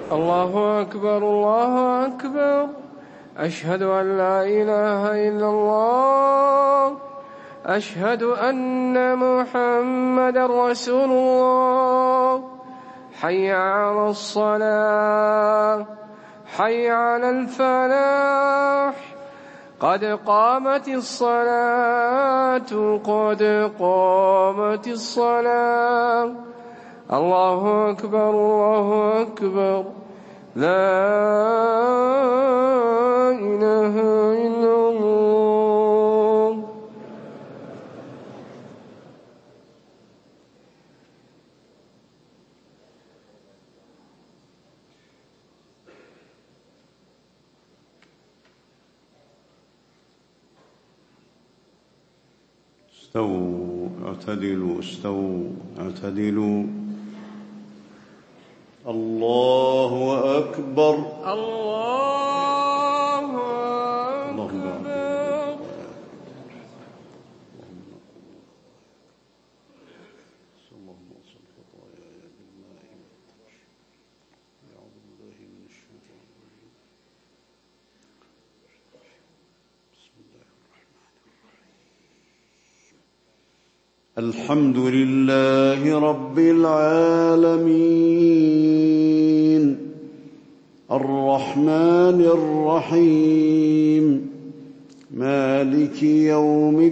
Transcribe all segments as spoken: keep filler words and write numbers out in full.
الله أكبر الله أكبر. أشهد أن لا إله إلا الله. أشهد أن محمدا رسول الله. حي على الصلاة حي على الفلاح. قد قامت الصلاة قد قامت الصلاة. الله أكبر الله أكبر. لا إله إلا الله. استووا اعتدلوا استووا اعتدلوا. الله أكبر الله أكبر. الحمد لله رب العالمين الرحمن الرحيم مالك يوم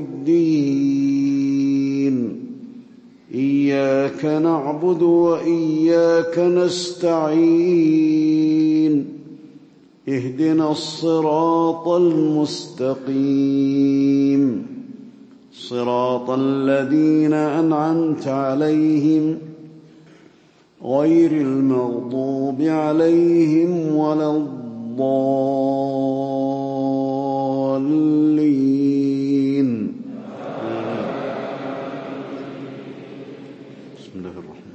الدين. إياك نعبد وإياك نستعين. اهدنا الصراط المستقيم صراط الذين أنعمت عليهم غير المغضوب عليهم ولا الضالين. بسم الله الرحمن الرحيم.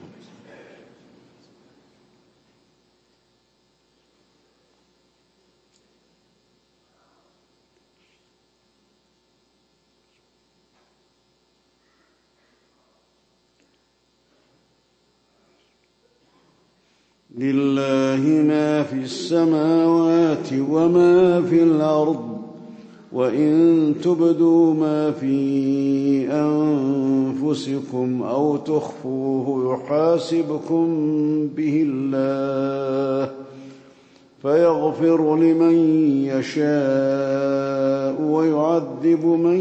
لله ما في السماوات وما في الأرض وإن تبدوا ما في أنفسكم أو تخفوه يحاسبكم به الله فيغفر لمن يشاء ويعذب من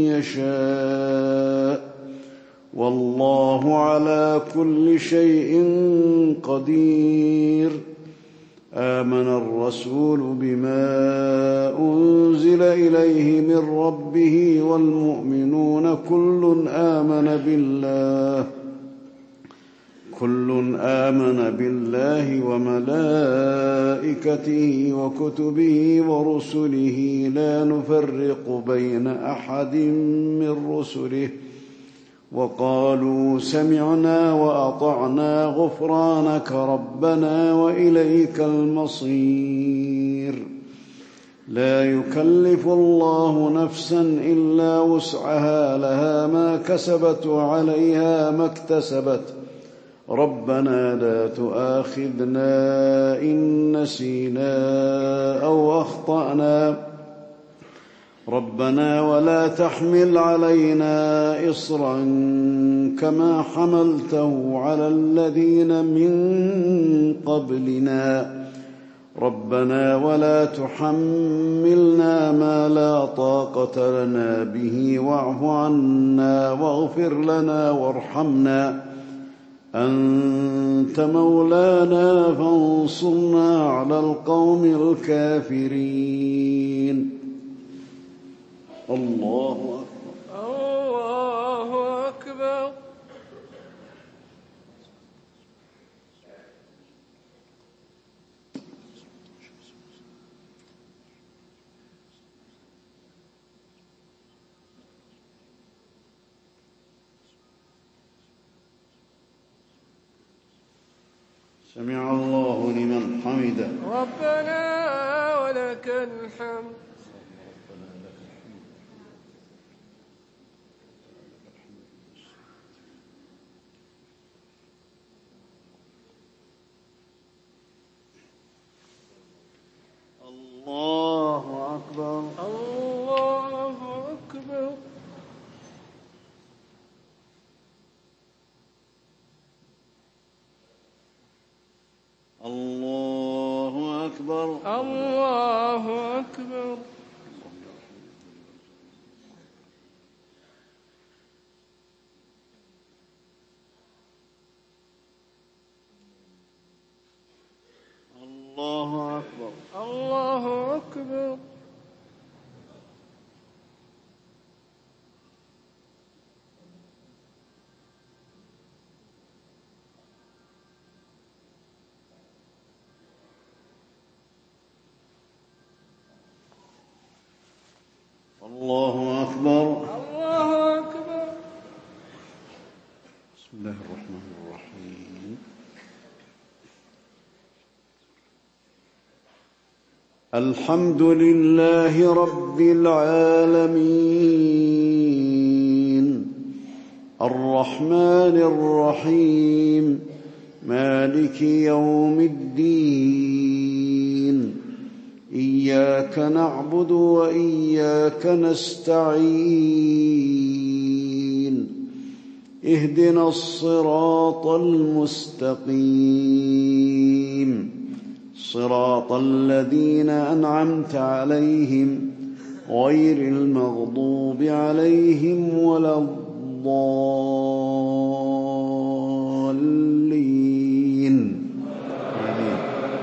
يشاء والله على كل شيء قدير. آمن الرسول بما أنزل إليه من ربه والمؤمنون كل آمن بالله كل آمن بالله وملائكته وكتبه ورسله لا نفرق بين أحد من رسله وقالوا سمعنا وأطعنا غفرانك ربنا وإليك المصير. لا يكلف الله نفسا إلا وسعها لها ما كسبت وعليها ما اكتسبت. ربنا لا تؤاخذنا إن نسينا أو أخطأنا ربنا ولا تحمل علينا إصرا كما حملته على الذين من قبلنا ربنا ولا تحملنا ما لا طاقة لنا به واعف عنا واغفر لنا وارحمنا أنت مولانا فانصرنا على القوم الكافرين. الله أكبر الله أكبر. سمع الله لمن حمده. ربنا ولك الحمد. أكبر. الله أكبر. الله أكبر. الله أكبر. الله أكبر. الله أكبر. بسم الله الرحمن الرحيم. الحمد لله رب العالمين الرحمن الرحيم مالك يوم الدين إياك نعبد وإياك نستعين اهدنا الصراط المستقيم صراط الذين أنعمت عليهم غير المغضوب عليهم ولا الضالين. آمين.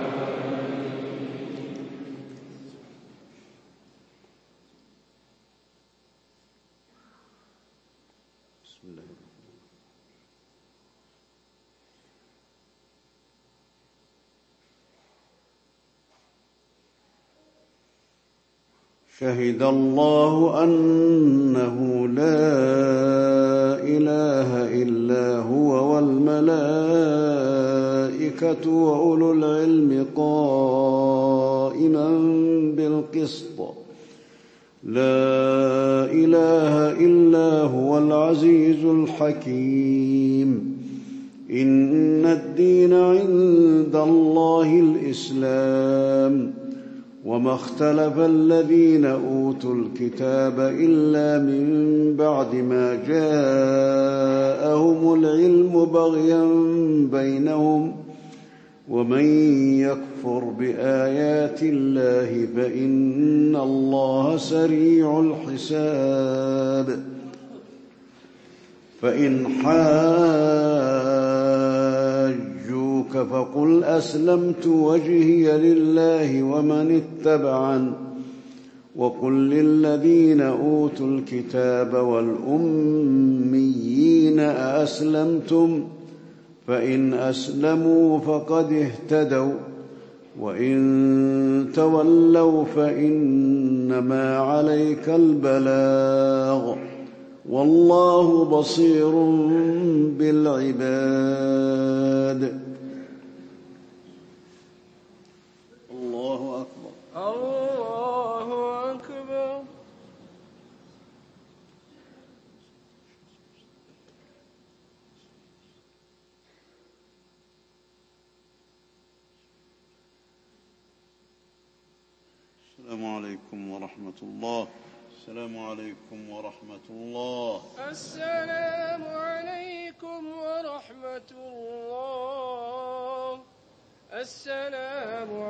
بسم الله. شهد الله أنه لا إله إلا هو والملائكة وأولو العلم قائما بالقسط لا إله إلا هو العزيز الحكيم إن الدين عند الله الإسلام وما اختلف الذين أوتوا الكتاب إلا من بعد ما جاءهم العلم بغيا بينهم ومن يكفر بآيات الله فإن الله سريع الحساب. فإن حاجوك فقل أسلمت وجهي لله ومن اتبعن وقل للذين أوتوا الكتاب والأميين أأسلمتم فإن أسلموا فقد اهتدوا وإن تولوا فإنما عليك البلاغ والله بصير بالعباد. الله أكبر. الله أكبر. السلام عليكم ورحمة الله. السلام عليكم ورحمة الله. السلام عليكم ورحمة الله. السلام